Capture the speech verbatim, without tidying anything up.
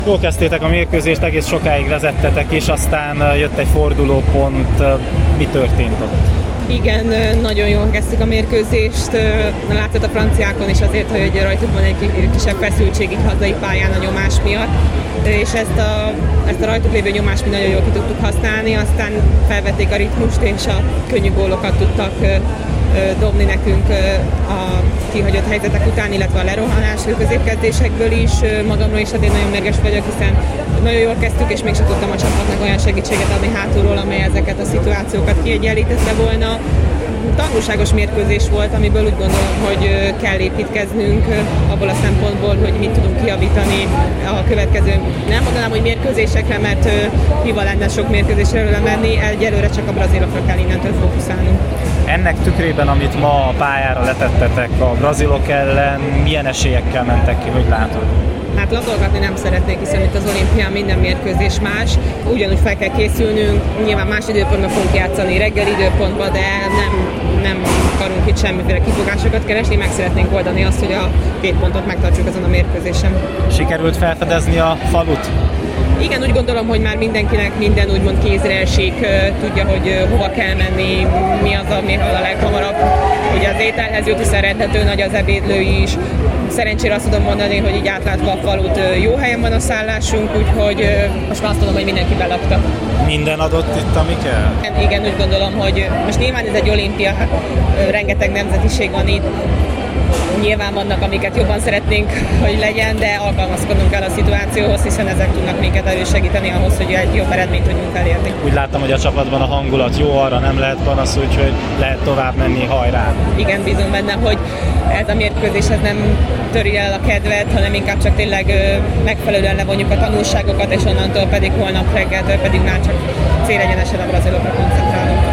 Jól kezdtétek a mérkőzést, egész sokáig vezettetek is, aztán jött egy fordulópont. Mi történt ott? Igen, nagyon jól kezdtük a mérkőzést. Látszott a franciákon is azért, hogy rajtuk van egy kisebb feszültség így hazai pályán a nyomás miatt, és ezt a, ezt a rajtuk lévő nyomást mi nagyon jól ki tudtuk használni, aztán felvették a ritmust, és a könnyű gólokat tudtak dobni nekünk a kihagyott helyzetek után, illetve a lerohanás középkezdésekből is. Magamról is azért nagyon mérges vagyok, hiszen nagyon jól kezdtük, és mégsem tudtam a csapatnak olyan segítséget adni hátulról, amely ezeket a szituációkat kiegyenlítette volna. Tanulságos mérkőzés volt, amiből úgy gondolom, hogy kell építkeznünk abból a szempontból, hogy mit tudunk kijavítani a következő. Nem mondanám, hogy mérkőzésekre, mert hiba lenne sok mérkőzésre menni, egyelőre csak a brazilokra kell innentől fókuszálnunk. Ennek tükrében, amit ma a pályára letettetek a brazilok ellen, milyen esélyekkel mentek ki, hogy látod? Hát latolgatni nem szeretnék, hiszen itt az olimpián minden mérkőzés más. Ugyanúgy fel kell készülnünk, nyilván más időpontban fogunk játszani, reggel időpontban, de nem, nem akarunk itt semmiféle kifogásokat keresni, meg szeretnénk oldani azt, hogy a két pontot megtartsuk azon a mérkőzésen. Sikerült felfedezni a falut? Igen, úgy gondolom, hogy már mindenkinek minden úgymond kézre esik, tudja, hogy hova kell menni, mi az, ami a leghamarabb. Ugye az ételhez jut, hiszen rendhető nagy az ebédlő is. Szerencsére azt tudom mondani, hogy így átlátva a falut jó helyen van a szállásunk, úgyhogy most már azt tudom, hogy mindenki belakta. Minden adott itt, ami kell? Igen, úgy gondolom, hogy most nyilván ez egy olimpia, rengeteg nemzetiség van itt. Nyilván vannak, amiket jobban szeretnénk, hogy legyen, de alkalmazkodnunk kell a szituációhoz, hiszen ezek tudnak minket elősegíteni ahhoz, hogy egy jobb eredményt tudjunk elérni. Úgy láttam, hogy a csapatban a hangulat jó, arra nem lehet panasz, úgyhogy lehet tovább menni, hajrá! Igen, bízom benne, hogy ez a mérkőzés ez nem töri el a kedvet, hanem inkább csak tényleg megfelelően levonjuk a tanulságokat, és onnantól pedig holnap reggeltől pedig már csak célegyenesen a brazilokra